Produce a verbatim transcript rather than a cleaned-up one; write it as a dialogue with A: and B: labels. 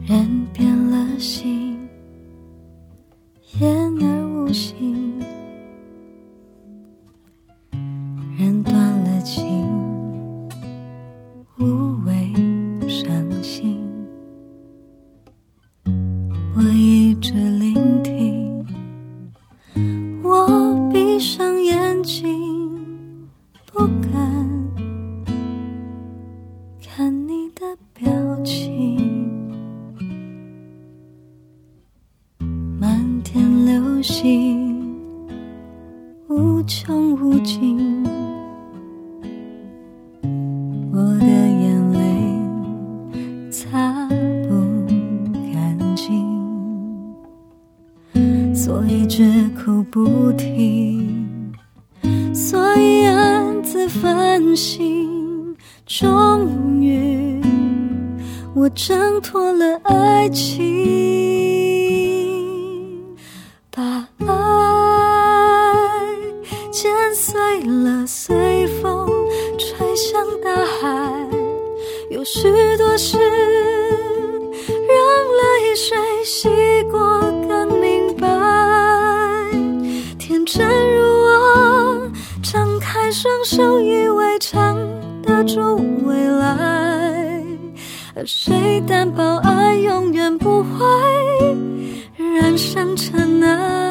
A: 人变了心，言而无信，人断了情，无谓伤心。我一直聆听，我闭上眼睛，不敢看你的表情。漫天流星，无穷无尽，我的眼泪擦不干净，所以只哭不停，所以暗自反省，终于我挣脱了爱情，把爱剪碎了，随风吹向大海。有许多事让泪水洗过更明白，天真如我张开双手，以为撑得住未来，而谁担保爱永远不会染上尘埃。